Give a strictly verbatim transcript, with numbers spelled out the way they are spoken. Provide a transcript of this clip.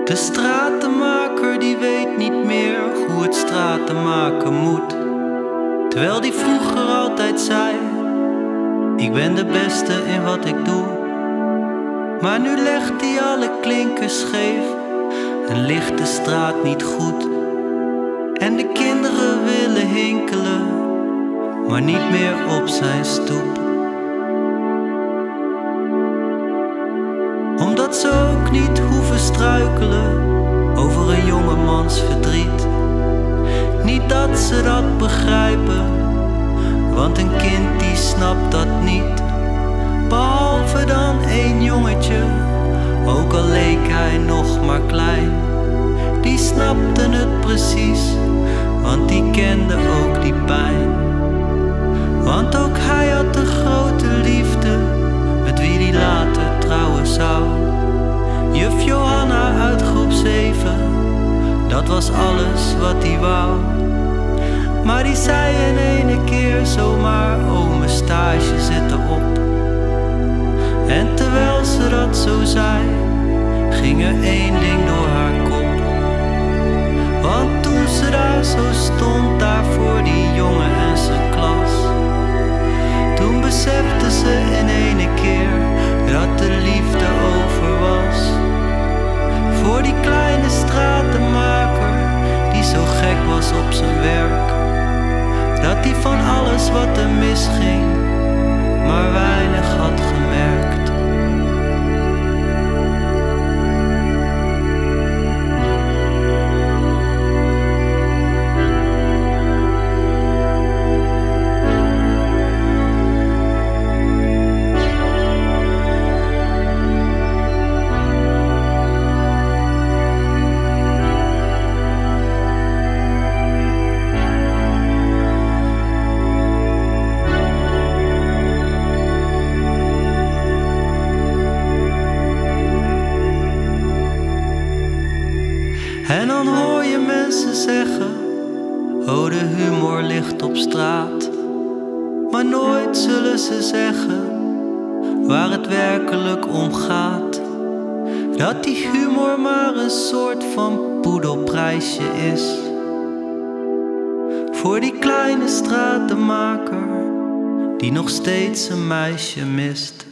De stratenmaker die weet niet meer hoe het straten maken moet. Terwijl die vroeger altijd zei: ik ben de beste in wat ik doe. Maar nu legt hij alle klinkers scheef en ligt de straat niet goed. En de kinderen willen hinkelen, maar niet meer op zijn stoep. Omdat ze ook niet hoeven struikelen over een jongemans verdriet. Niet dat ze dat begrijpen, want een kind die snapt dat niet. Behalve dan één jongetje, ook al leek hij nog maar klein. Die snapte het precies, want die kende ook die pijn. Want ook hij had de grote liefde, met wie die later trouwen zou. Juf Johanna uit groep zeven, dat was alles wat hij wou. Maar die zei in ene keer zomaar: oh, mijn stage zit erop. En terwijl ze dat zo zei, ging er één ding door haar kop. Want toen ze daar zo stond, daar voor die jongen en zijn klas, toen besefte ze in ene keer dat de liefde over was. Voor die kleine stratenmaker, die zo gek was op zijn werk, dat hij van alles wat er misging maar weinig had gemerkt. En dan hoor je mensen zeggen: oh, de humor ligt op straat. Maar nooit zullen ze zeggen waar het werkelijk om gaat. Dat die humor maar een soort van poedelprijsje is voor die kleine stratenmaker die nog steeds een meisje mist.